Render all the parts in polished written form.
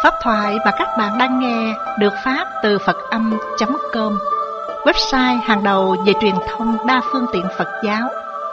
Pháp thoại mà các bạn đang nghe được phát từ Phật-âm.com, website hàng đầu về truyền thông đa phương tiện Phật giáo.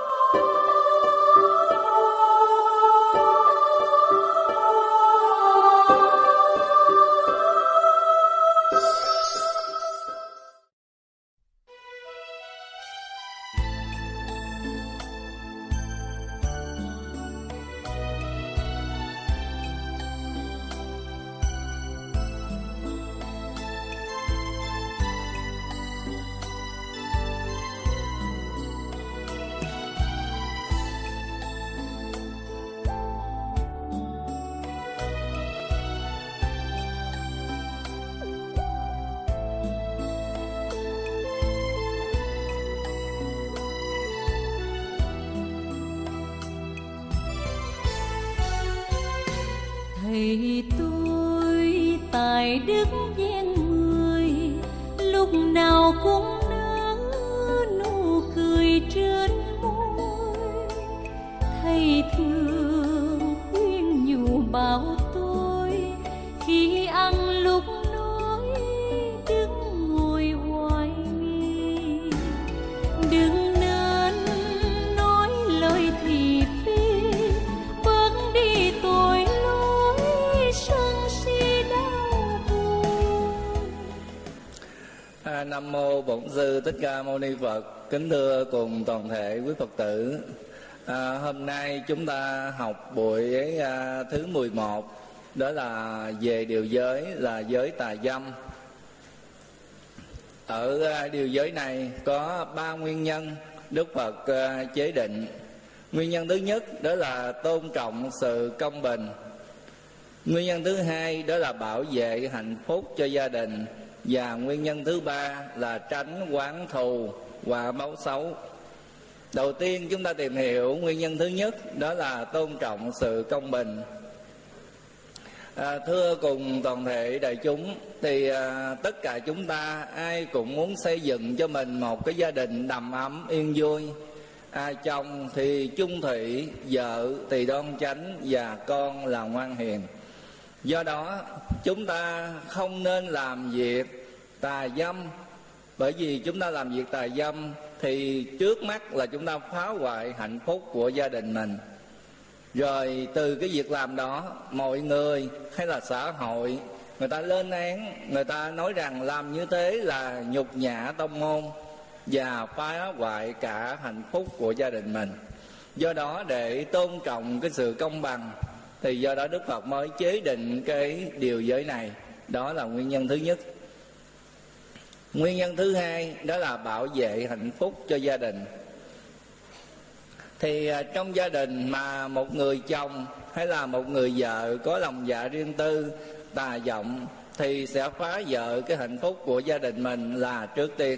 Thầy tôi tài đức gian người, lúc nào cũng nở nụ cười trên môi. Thầy thường khuyên nhủ bảo tôi khi ăn lúc nói đứng ngồi hoài nghi, đừng nên nói lời thị phi, bớt đi tội Nam mô Bổn Sư Thích Ca Mâu Ni Phật. Kính thưa cùng toàn thể quý Phật tử, hôm nay chúng ta học buổi thứ 11, đó là về điều giới, là giới tà dâm. Ở điều giới này có 3 nguyên nhân Đức Phật chế định. Nguyên nhân thứ nhất đó là tôn trọng sự công bình. Nguyên nhân thứ hai đó là bảo vệ hạnh phúc cho gia đình. Và nguyên nhân thứ ba là tránh oán thù, quả báo xấu. Đầu tiên chúng ta tìm hiểu nguyên nhân thứ nhất, đó là tôn trọng sự công bình. Thưa cùng toàn thể đại chúng, thì tất cả chúng ta ai cũng muốn xây dựng cho mình một cái gia đình đầm ấm yên vui. Chồng thì chung thủy, vợ thì đoan chánh, và con là ngoan hiền. Do đó chúng ta không nên làm việc tà dâm, bởi vì chúng ta làm việc tà dâm thì trước mắt là chúng ta phá hoại hạnh phúc của gia đình mình. Rồi từ cái việc làm đó, mọi người hay là xã hội người ta lên án, người ta nói rằng làm như thế là nhục nhã tông môn và phá hoại cả hạnh phúc của gia đình mình. Do đó để tôn trọng cái sự công bằng, thì do đó Đức Phật mới chế định cái điều giới này. Đó là nguyên nhân thứ nhất. Nguyên nhân thứ hai đó là bảo vệ hạnh phúc cho gia đình. Thì trong gia đình mà một người chồng hay là một người vợ có lòng dạ riêng tư, tà vọng, thì sẽ phá vỡ cái hạnh phúc của gia đình mình là trước tiên.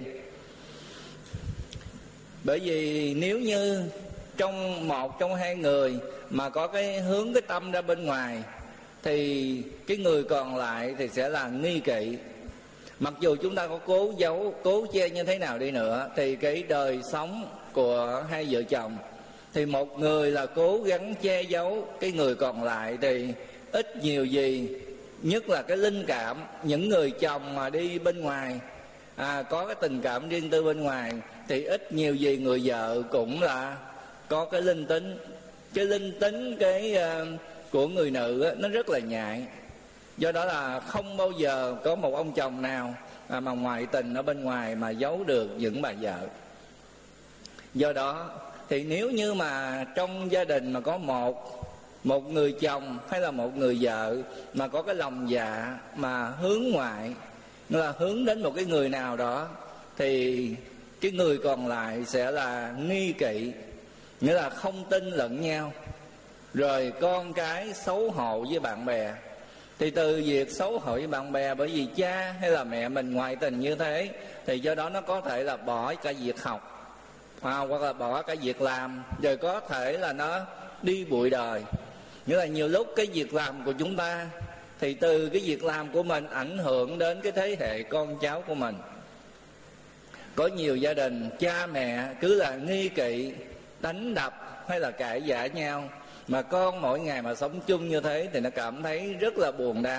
Bởi vì nếu như một trong hai người mà có cái hướng cái tâm ra bên ngoài, thì cái người còn lại thì sẽ là nghi kỵ. Mặc dù chúng ta có cố giấu, cố che như thế nào đi nữa, thì cái đời sống của hai vợ chồng, thì một người là cố gắng che giấu, cái người còn lại thì ít nhiều gì, nhất là cái linh cảm. Những người chồng mà đi bên ngoài, có cái tình cảm riêng tư bên ngoài, thì ít nhiều gì người vợ cũng là có cái linh tính. Cái linh tính của người nữ nó rất là nhạy. Do đó là không bao giờ có một ông chồng nào mà ngoại tình ở bên ngoài mà giấu được những bà vợ. Do đó thì nếu như mà trong gia đình mà có một người chồng hay là một người vợ mà có cái lòng dạ mà hướng ngoại, nghĩa là hướng đến một cái người nào đó, thì cái người còn lại sẽ là nghi kỵ, nghĩa là không tin lẫn nhau. Rồi con cái xấu hổ với bạn bè. Thì từ việc xấu hổ với bạn bè bởi vì cha hay là mẹ mình ngoại tình như thế, thì do đó nó có thể là bỏ cả việc học, hoặc là bỏ cả việc làm, rồi có thể là nó đi bụi đời. Nghĩa là nhiều lúc cái việc làm của chúng ta, thì từ cái việc làm của mình ảnh hưởng đến cái thế hệ con cháu của mình. Có nhiều gia đình cha mẹ cứ là nghi kỵ, đánh đập hay là cãi vã nhau, mà con mỗi ngày mà sống chung như thế thì nó cảm thấy rất là buồn đau.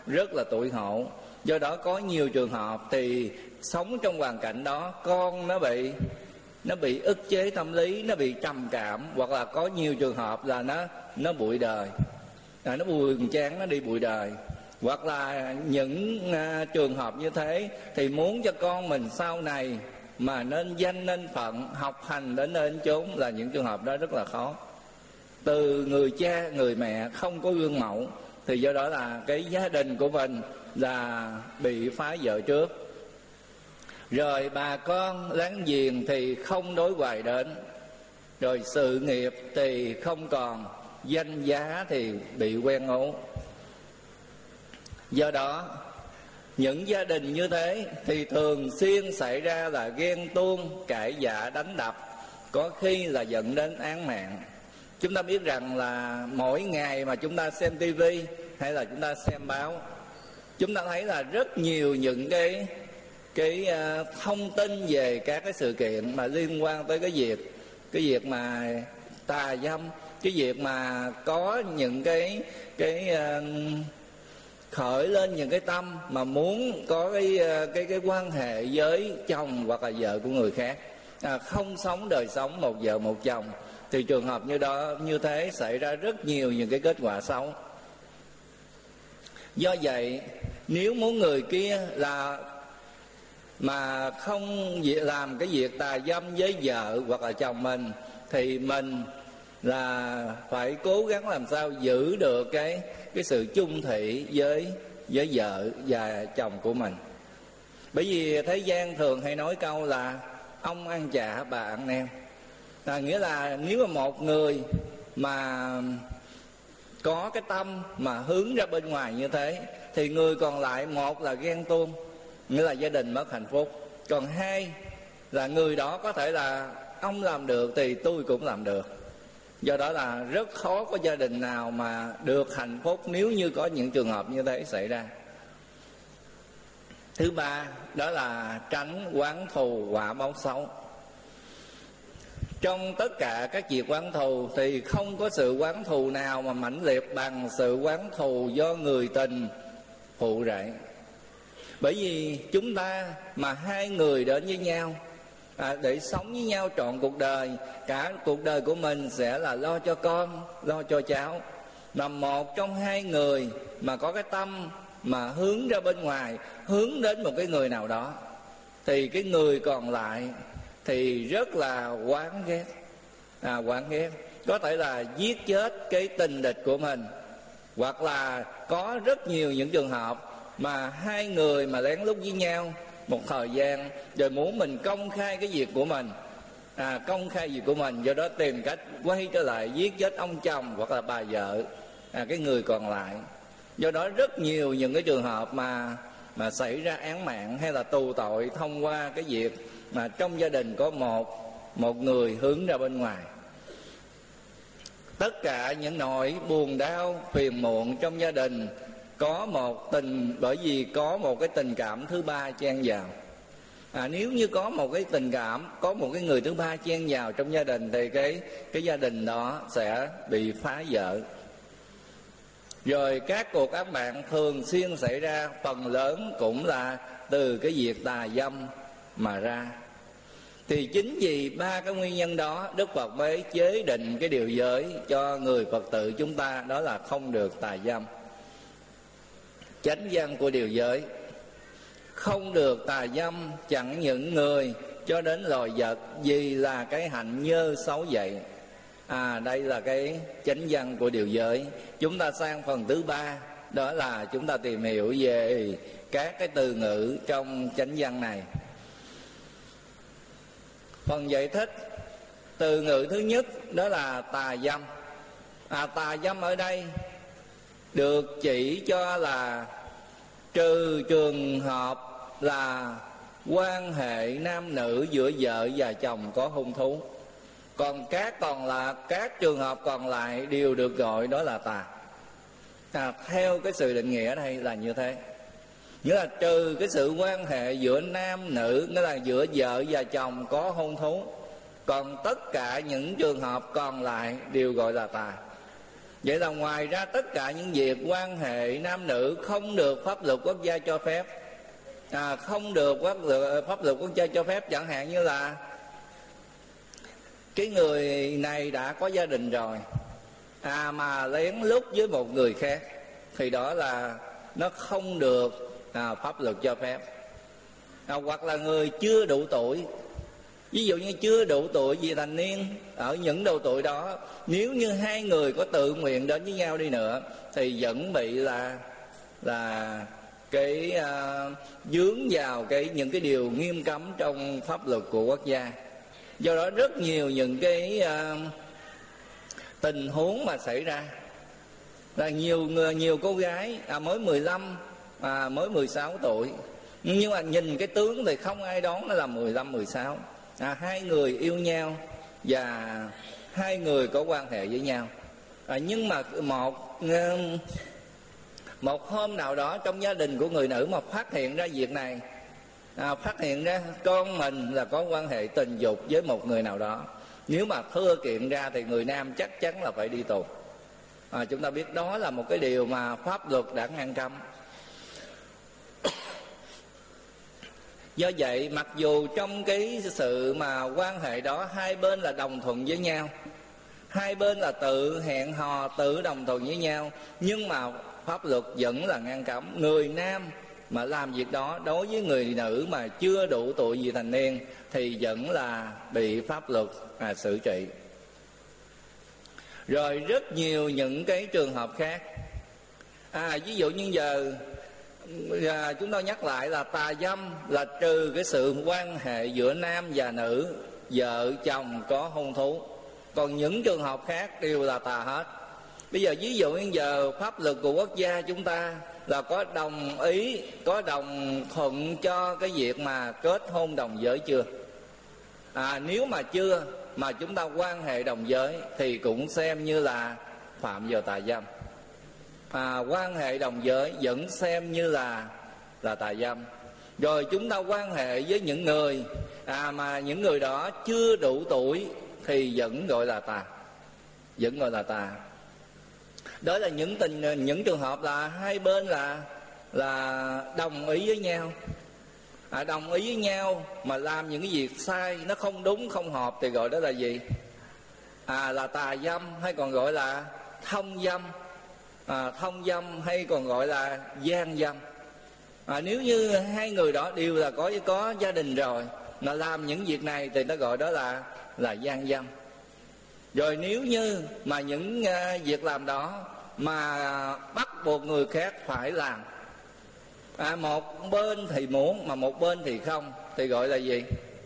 rất là tủi hổ. Do đó có nhiều trường hợp thì sống trong hoàn cảnh đó, con nó bị ức chế tâm lý, nó bị trầm cảm, hoặc là có nhiều trường hợp là nó bụi đời, nó buồn chán, nó đi bụi đời. Hoặc là những trường hợp như thế thì muốn cho con mình sau này mà nên danh nên phận, học hành đến nơi đến chốn, là những trường hợp đó rất là khó. Từ người cha người mẹ không có gương mẫu thì do đó là cái gia đình của mình là bị phá vỡ trước. Rồi bà con láng giềng thì không đối hoài đến. Rồi sự nghiệp thì không còn, danh giá thì bị quen ố. Do đó những gia đình như thế thì thường xuyên xảy ra là ghen tuông, cãi vã, đánh đập, có khi là dẫn đến án mạng. Chúng ta biết rằng là mỗi ngày mà chúng ta xem tivi hay là chúng ta xem báo, chúng ta thấy là rất nhiều những cái thông tin về các cái sự kiện mà liên quan tới cái việc mà tà dâm, cái việc mà có những cái khởi lên những cái tâm mà muốn có cái quan hệ với chồng hoặc là vợ của người khác, không sống đời sống một vợ một chồng. Thì trường hợp như thế xảy ra rất nhiều những cái kết quả xấu. Do vậy nếu muốn người kia là mà không làm cái việc tà dâm với vợ hoặc là chồng mình, thì mình là phải cố gắng làm sao giữ được cái sự chung thủy với vợ và chồng của mình. Bởi vì thế gian thường hay nói câu là ông ăn chả bà ăn nem. Nghĩa là nếu mà một người mà có cái tâm mà hướng ra bên ngoài như thế thì người còn lại, một là ghen tuông, nghĩa là gia đình mất hạnh phúc. Còn hai là người đó có thể là ông làm được thì tôi cũng làm được. Do đó là rất khó có gia đình nào mà được hạnh phúc nếu như có những trường hợp như thế xảy ra. Thứ ba đó là tránh oán thù quả báo xấu. Trong tất cả các việc oán thù thì không có sự oán thù nào mà mãnh liệt bằng sự oán thù do người tình phụ rể. Bởi vì chúng ta mà hai người đến với nhau để sống với nhau trọn cuộc đời, cả cuộc đời của mình sẽ là lo cho con, lo cho cháu. Mà một trong hai người mà có cái tâm mà hướng ra bên ngoài, hướng đến một cái người nào đó, thì cái người còn lại thì rất là oán ghét. Oán ghét có thể là giết chết cái tình địch của mình, hoặc là có rất nhiều những trường hợp mà hai người mà lén lút với nhau một thời gian rồi muốn mình công khai cái việc của mình, công khai việc của mình, do đó tìm cách quay trở lại giết chết ông chồng hoặc là bà vợ, cái người còn lại. Do đó rất nhiều những cái trường hợp mà xảy ra án mạng hay là tù tội thông qua cái việc mà trong gia đình có một người hướng ra bên ngoài. Tất cả những nỗi buồn đau phiền muộn trong gia đình bởi vì có một cái tình cảm thứ ba chen vào. Nếu như có một cái tình cảm, có một cái người thứ ba chen vào trong gia đình thì cái gia đình đó sẽ bị phá vỡ. Rồi các cuộc án mạng thường xuyên xảy ra, phần lớn cũng là từ cái việc tà dâm mà ra. Thì chính vì ba cái nguyên nhân đó, Đức Phật mới chế định cái điều giới cho người Phật tử chúng ta, đó là không được tà dâm. Chánh văn của điều giới: không được tà dâm chẳng những người cho đến loài vật, vì là cái hạnh nhơ xấu vậy. Đây là cái chánh văn của điều giới. Chúng ta sang phần thứ ba, đó là chúng ta tìm hiểu về các cái từ ngữ trong chánh văn này. Phần giải thích, từ ngữ thứ nhất đó là tà dâm. Tà dâm ở đây được chỉ cho là trừ trường hợp là quan hệ nam nữ giữa vợ và chồng có hôn thú. Còn các trường hợp còn lại đều được gọi đó là tà. Theo cái sự định nghĩa ở đây là như thế. Nghĩa là trừ cái sự quan hệ giữa nam nữ, nghĩa là giữa vợ và chồng có hôn thú, còn tất cả những trường hợp còn lại đều gọi là tà. Vậy là ngoài ra tất cả những việc quan hệ nam nữ không được pháp luật quốc gia cho phép. Không được pháp luật quốc gia cho phép, chẳng hạn như là cái người này đã có gia đình rồi mà lén lút với một người khác, thì đó là nó không được pháp luật cho phép. Hoặc là người chưa đủ tuổi, ví dụ như chưa đủ tuổi vị thành niên, ở những độ tuổi đó nếu như hai người có tự nguyện đến với nhau đi nữa thì vẫn bị là cái dướng vào những cái điều nghiêm cấm trong pháp luật của quốc gia. Do đó rất nhiều những cái tình huống mà xảy ra là nhiều cô gái mới 15 mới 16 tuổi, nhưng mà nhìn cái tướng thì không ai đoán nó là 15, 16. Hai người yêu nhau và hai người có quan hệ với nhau. Nhưng mà một hôm nào đó trong gia đình của người nữ mà phát hiện ra việc này, phát hiện ra con mình là có quan hệ tình dục với một người nào đó, nếu mà thưa kiện ra thì người nam chắc chắn là phải đi tù. Chúng ta biết đó là một cái điều mà pháp luật đã ngăn cấm. Do vậy mặc dù trong cái sự mà quan hệ đó hai bên là đồng thuận với nhau, hai bên là tự hẹn hò, tự đồng thuận với nhau, nhưng mà pháp luật vẫn là ngăn cấm. Người nam mà làm việc đó đối với người nữ mà chưa đủ tuổi vị thành niên thì vẫn là bị pháp luật xử trị. Rồi rất nhiều những cái trường hợp khác. Ví dụ như giờ chúng tôi nhắc lại là tà dâm là trừ cái sự quan hệ giữa nam và nữ, vợ chồng có hôn thú, còn những trường hợp khác đều là tà hết. Bây giờ ví dụ như giờ pháp luật của quốc gia chúng ta là có đồng ý, có đồng thuận cho cái việc mà kết hôn đồng giới chưa? Nếu mà chưa mà chúng ta quan hệ đồng giới thì cũng xem như là phạm vào tà dâm. Quan hệ đồng giới vẫn xem như là tà dâm. Rồi chúng ta quan hệ với những người mà những người đó chưa đủ tuổi thì vẫn gọi là tà, vẫn gọi là tà. Đó là những trường hợp là hai bên là đồng ý với nhau, đồng ý với nhau mà làm những cái việc sai, nó không đúng không hợp thì gọi đó là gì? Là tà dâm, hay còn gọi là thông dâm. Thông dâm hay còn gọi là gian dâm. Nếu như hai người đó đều là có gia đình rồi mà làm những việc này thì nó gọi đó là gian dâm. Rồi nếu như mà những việc làm đó mà bắt buộc người khác phải làm, một bên thì muốn mà một bên thì không, thì gọi là gì?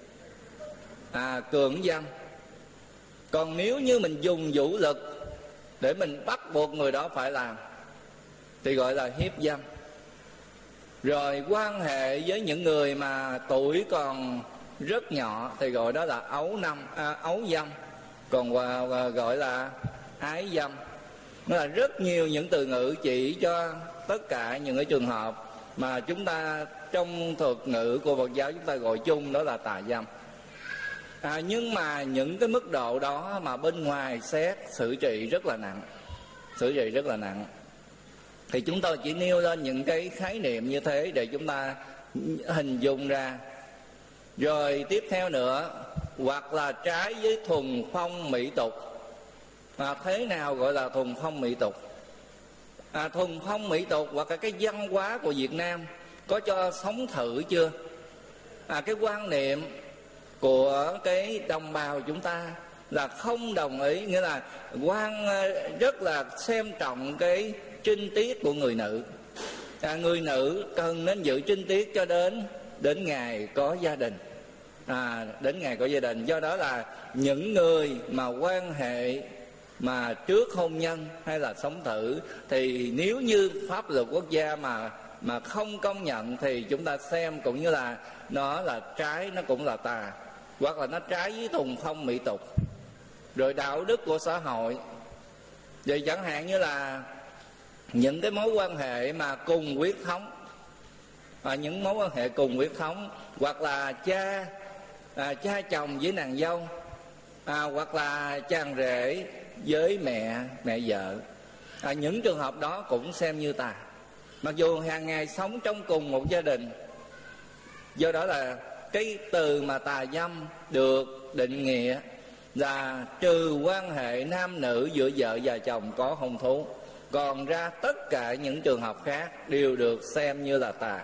Cưỡng dâm. Còn nếu như mình dùng vũ lực để mình bắt buộc người đó phải làm thì gọi là hiếp dâm. Rồi quan hệ với những người mà tuổi còn rất nhỏ thì gọi đó là ấu dâm, còn gọi là ái dâm. Nó là rất nhiều những từ ngữ chỉ cho tất cả những cái trường hợp mà chúng ta trong thuật ngữ của Phật giáo chúng ta gọi chung đó là tà dâm. Nhưng mà những cái mức độ đó mà bên ngoài xét xử trị rất là nặng, xử trị rất là nặng. Thì chúng tôi chỉ nêu lên những cái khái niệm như thế để chúng ta hình dung ra. Rồi tiếp theo nữa, hoặc là trái với thuần phong mỹ tục. Thế nào gọi là thuần phong mỹ tục? Thuần phong mỹ tục hoặc là cái văn hóa của Việt Nam có cho sống thử chưa? Cái quan niệm của cái đồng bào chúng ta là không đồng ý, nghĩa là rất là xem trọng cái trinh tiết của người nữ. Người nữ cần nên giữ trinh tiết cho đến ngày có gia đình. Đến ngày có gia đình. Do đó là những người mà quan hệ mà trước hôn nhân hay là sống thử thì nếu như pháp luật quốc gia mà không công nhận thì chúng ta xem cũng như là nó là trái, nó cũng là tà, hoặc là nó trái với thuần phong mỹ tục. Rồi đạo đức của xã hội. Vậy chẳng hạn như là những cái mối quan hệ mà cùng huyết thống, những mối quan hệ cùng huyết thống, hoặc là cha chồng với nàng dâu, hoặc là chàng rể với mẹ vợ. Những trường hợp đó cũng xem như tà, mặc dù hàng ngày sống trong cùng một gia đình. Do đó là cái từ mà tà dâm được định nghĩa là trừ quan hệ nam nữ giữa vợ và chồng có hôn thú, còn ra tất cả những trường hợp khác đều được xem như là tà.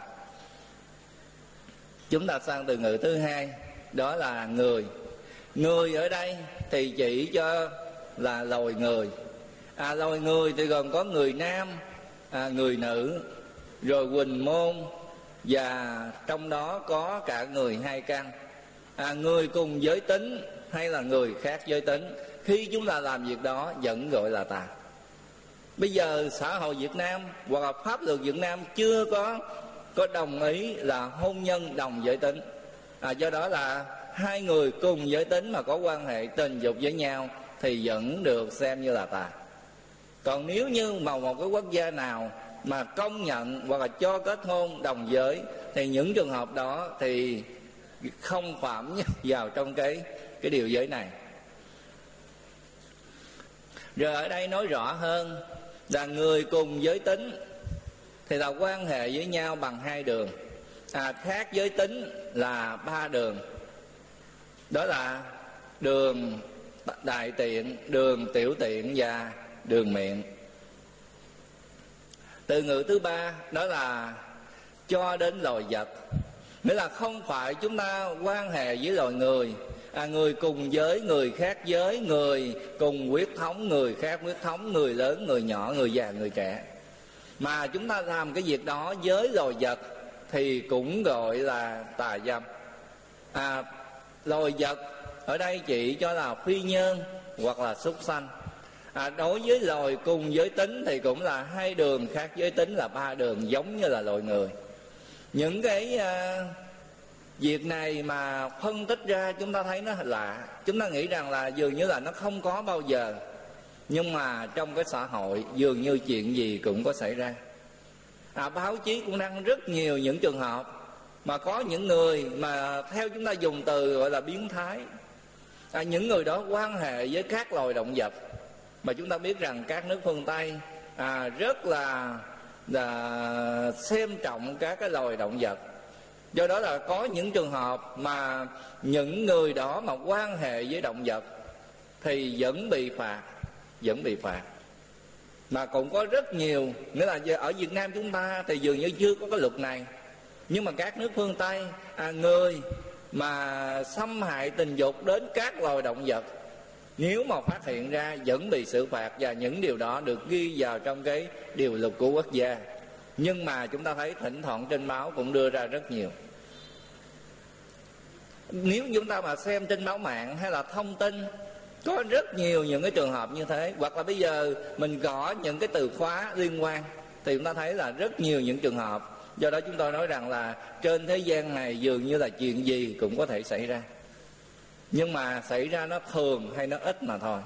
Chúng ta sang từ ngữ thứ hai, đó là người. Người ở đây thì chỉ cho là loài người. Loài người thì gồm có người nam, người nữ, rồi huỳnh môn, và trong đó có cả người hai căn. Người cùng giới tính hay là người khác giới tính, khi chúng ta làm việc đó vẫn gọi là tà. Bây giờ xã hội Việt Nam hoặc là pháp luật Việt Nam chưa có đồng ý là hôn nhân đồng giới tính. Do đó là hai người cùng giới tính mà có quan hệ tình dục với nhau thì vẫn được xem như là tà. Còn nếu như một cái quốc gia nào mà công nhận hoặc là cho kết hôn đồng giới thì những trường hợp đó thì không phạm vào trong cái điều giới này. Rồi ở đây nói rõ hơn là người cùng giới tính thì là quan hệ với nhau bằng hai đường, khác giới tính là ba đường. Đó là đường đại tiện, đường tiểu tiện và đường miệng. Từ ngữ thứ ba đó là cho đến loài vật, nghĩa là không phải chúng ta quan hệ với loài người, người cùng giới, người khác giới, người cùng huyết thống, người khác huyết thống, người lớn, người nhỏ, người già, người trẻ, mà chúng ta làm cái việc đó với loài vật thì cũng gọi là tà dâm. Loài vật ở đây chỉ cho là phi nhân hoặc là súc sanh. Đối với loài cùng giới tính thì cũng là hai đường, khác giới tính là ba đường, giống như là loài người. Những cái việc này mà phân tích ra chúng ta thấy nó lạ, chúng ta nghĩ rằng là dường như là nó không có bao giờ, nhưng mà trong cái xã hội dường như chuyện gì cũng có xảy ra. Báo chí cũng đăng rất nhiều những trường hợp mà có những người mà theo chúng ta dùng từ gọi là biến thái. Những người đó quan hệ với các loài động vật, mà chúng ta biết rằng các nước phương Tây rất là xem trọng các cái loài động vật. Do đó là có những trường hợp mà những người đó mà quan hệ với động vật thì vẫn bị phạt. Mà cũng có rất nhiều, nghĩa là ở Việt Nam chúng ta thì dường như chưa có cái luật này, nhưng mà các nước phương Tây, người mà xâm hại tình dục đến các loài động vật, nếu mà phát hiện ra vẫn bị xử phạt, và những điều đó được ghi vào trong cái điều luật của quốc gia. Nhưng mà chúng ta thấy thỉnh thoảng trên báo cũng đưa ra rất nhiều. Nếu chúng ta mà xem trên báo mạng hay là thông tin, có rất nhiều những cái trường hợp như thế. Hoặc là bây giờ mình gõ những cái từ khóa liên quan thì chúng ta thấy là rất nhiều những trường hợp. Do đó chúng tôi nói rằng là trên thế gian này dường như là chuyện gì cũng có thể xảy ra, nhưng mà xảy ra nó thường hay nó ít mà thôi.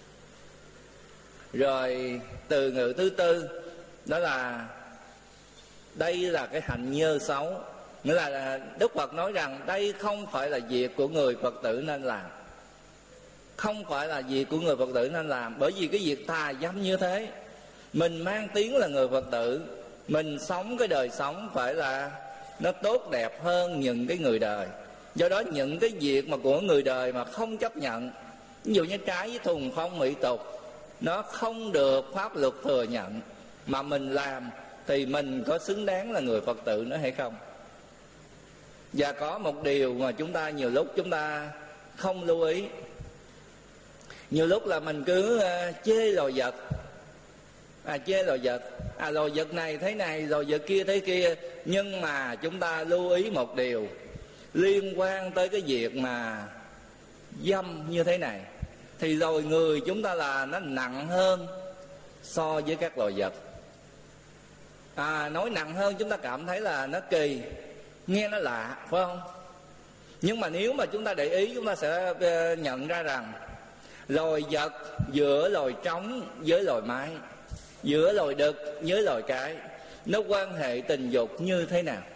Rồi từ ngữ thứ tư đó là đây là cái hạnh nhơ xấu, nghĩa là Đức Phật nói rằng đây không phải là việc của người Phật tử nên làm. Không phải là việc của người Phật tử nên làm, bởi vì cái việc tà dâm như thế, mình mang tiếng là người Phật tử, mình sống cái đời sống phải là nó tốt đẹp hơn những cái người đời. Do đó những cái việc mà của người đời mà không chấp nhận, ví dụ như trái với thuần phong mỹ tục, nó không được pháp luật thừa nhận, mà mình làm thì mình có xứng đáng là người Phật tử nữa hay không? Và có một điều mà chúng ta nhiều lúc chúng ta không lưu ý. Nhiều lúc là mình cứ chê loài vật, chê loài vật, loài vật này thế này, loài vật kia thế kia. Nhưng mà chúng ta lưu ý một điều liên quan tới cái việc mà dâm như thế này, thì loài người chúng ta là nó nặng hơn so với các loài vật. Nói nặng hơn chúng ta cảm thấy là nó kỳ, nghe nó lạ, phải không? Nhưng mà nếu mà chúng ta để ý, chúng ta sẽ nhận ra rằng loài vật giữa loài trống với loài mái, giữa loài đực với loài cái, nó quan hệ tình dục như thế nào?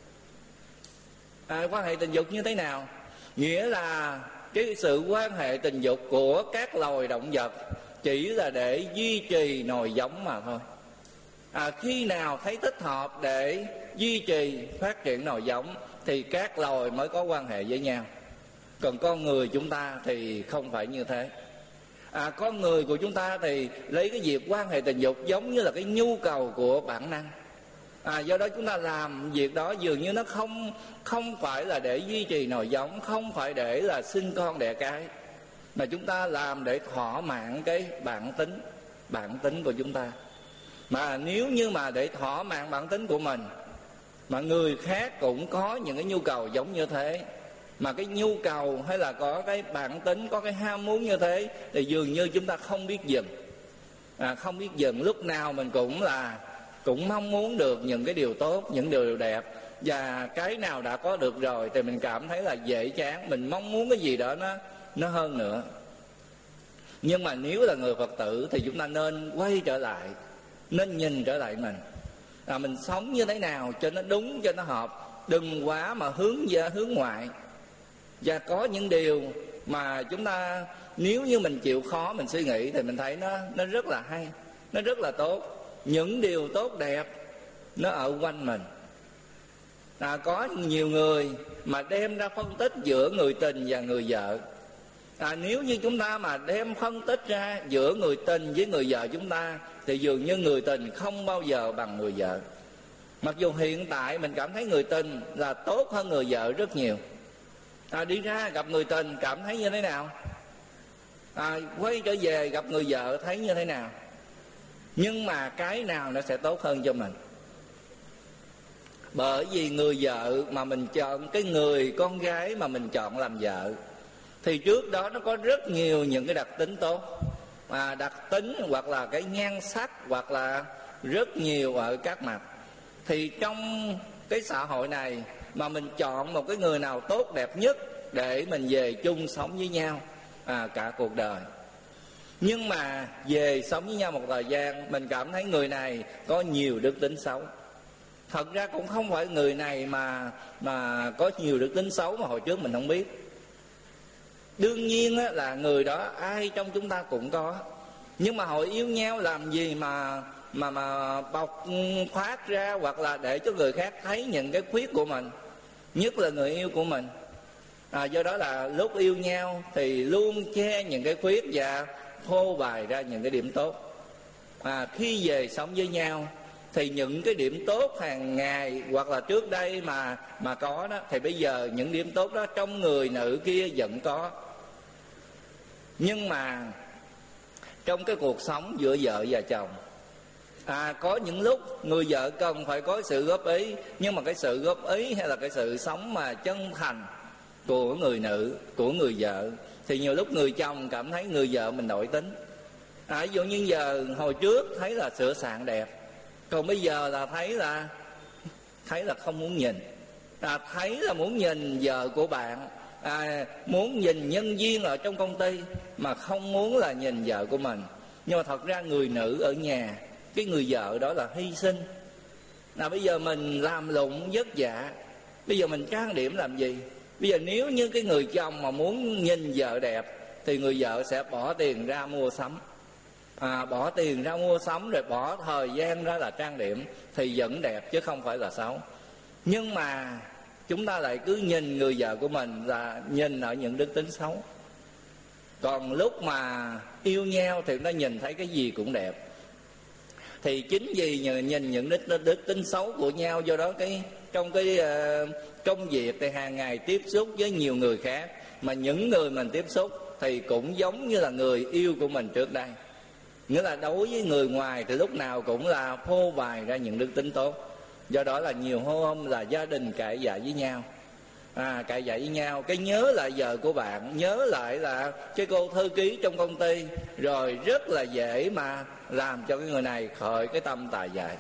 Quan hệ tình dục như thế nào? Nghĩa là cái sự quan hệ tình dục của các loài động vật chỉ là để duy trì nòi giống mà thôi. Khi nào thấy thích hợp để duy trì phát triển nòi giống thì các loài mới có quan hệ với nhau. Còn con người chúng ta thì không phải như thế. Con người của chúng ta thì lấy cái việc quan hệ tình dục giống như là cái nhu cầu của bản năng. Do đó chúng ta làm việc đó dường như nó không phải là để duy trì nòi giống, không phải để là sinh con đẻ cái, mà chúng ta làm để thỏa mãn cái bản tính của chúng ta. Mà nếu như mà để thỏa mãn bản tính của mình, mà người khác cũng có những cái nhu cầu giống như thế, mà cái nhu cầu hay là có cái bản tính, có cái ham muốn như thế, thì dường như chúng ta không biết dừng. Không biết dừng, lúc nào mình cũng mong muốn được những cái điều tốt, những điều đẹp. Và cái nào đã có được rồi thì mình cảm thấy là dễ chán, mình mong muốn cái gì đó nó hơn nữa. Nhưng mà nếu là người Phật tử thì chúng ta nên quay trở lại, nên nhìn trở lại mình sống như thế nào cho nó đúng, cho nó hợp. Đừng quá mà hướng ngoại. Và có những điều mà chúng ta, nếu như mình chịu khó mình suy nghĩ thì mình thấy nó rất là hay, nó rất là tốt. Những điều tốt đẹp nó ở quanh mình. Có nhiều người mà đem ra phân tích giữa người tình và người vợ. Nếu như chúng ta mà đem phân tích ra giữa người tình với người vợ chúng ta thì dường như người tình không bao giờ bằng người vợ. Mặc dù hiện tại mình cảm thấy người tình là tốt hơn người vợ rất nhiều. Đi ra gặp người tình cảm thấy như thế nào? Quay trở về gặp người vợ thấy như thế nào? Nhưng mà cái nào nó sẽ tốt hơn cho mình? Bởi vì người vợ mà mình chọn, cái người con gái mà mình chọn làm vợ, thì trước đó nó có rất nhiều những cái đặc tính tốt. Đặc tính hoặc là cái nhan sắc, hoặc là rất nhiều ở các mặt. Thì trong cái xã hội này mà mình chọn một cái người nào tốt đẹp nhất để mình về chung sống với nhau cả cuộc đời. Nhưng mà về sống với nhau một thời gian, mình cảm thấy người này có nhiều đức tính xấu. Thật ra cũng không phải người này mà có nhiều đức tính xấu mà hồi trước mình không biết. Đương nhiên là người đó ai trong chúng ta cũng có. Nhưng mà hồi yêu nhau làm gì mà bộc phát ra, hoặc là để cho người khác thấy những cái khuyết của mình, nhất là người yêu của mình. Do đó là lúc yêu nhau thì luôn che những cái khuyết và phô bày ra những cái điểm tốt. Khi về sống với nhau thì những cái điểm tốt hàng ngày hoặc là trước đây mà có đó, thì bây giờ những điểm tốt đó trong người nữ kia vẫn có. Nhưng mà trong cái cuộc sống giữa vợ và chồng, có những lúc người vợ cần phải có sự góp ý, nhưng mà cái sự góp ý hay là cái sự sống mà chân thành của người nữ, của người vợ, thì nhiều lúc người chồng cảm thấy người vợ mình đổi tính. Ví dụ như giờ hồi trước thấy là sửa soạn đẹp, còn bây giờ là thấy là không muốn nhìn. Thấy là muốn nhìn vợ của bạn, muốn nhìn nhân viên ở trong công ty, mà không muốn là nhìn vợ của mình. Nhưng mà thật ra người nữ ở nhà, cái người vợ đó là hy sinh. Bây giờ mình làm lụng vất vả, bây giờ mình trang điểm làm gì? Bây giờ nếu như cái người chồng mà muốn nhìn vợ đẹp thì người vợ sẽ bỏ tiền ra mua sắm. Bỏ tiền ra mua sắm rồi bỏ thời gian ra là trang điểm thì vẫn đẹp chứ không phải là xấu. Nhưng mà chúng ta lại cứ nhìn người vợ của mình là nhìn ở những đức tính xấu. Còn lúc mà yêu nhau thì chúng ta nhìn thấy cái gì cũng đẹp. Thì chính vì nhìn những đức tính xấu của nhau, do đó trong cái công việc thì hàng ngày tiếp xúc với nhiều người khác, mà những người mình tiếp xúc thì cũng giống như là người yêu của mình trước đây. Nghĩa là đối với người ngoài thì lúc nào cũng là phô bày ra những đức tính tốt. Do đó là nhiều hôm là gia đình cãi vã với nhau. Cãi vã với nhau, cái nhớ lại vợ của bạn, nhớ lại là cái cô thư ký trong công ty, rồi rất là dễ mà làm cho cái người này khởi cái tâm tà dại.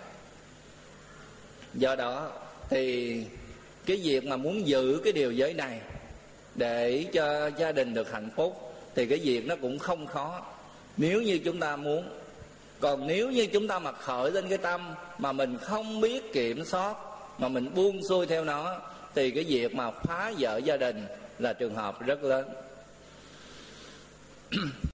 Do đó thì cái việc mà muốn giữ cái điều giới này để cho gia đình được hạnh phúc thì cái việc nó cũng không khó, nếu như chúng ta muốn. Còn nếu như chúng ta mà khởi lên cái tâm mà mình không biết kiểm soát, mà mình buông xuôi theo nó, thì cái việc mà phá vỡ gia đình là trường hợp rất lớn.